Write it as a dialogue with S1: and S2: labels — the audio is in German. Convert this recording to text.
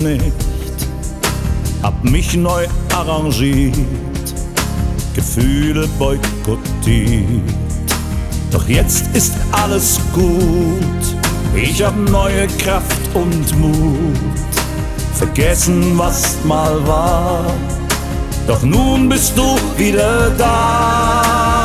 S1: nicht, hab mich neu arrangiert, Gefühle boykottiert. Doch jetzt ist alles gut, ich hab neue Kraft und Mut, vergessen, was mal war, doch nun bist du wieder da.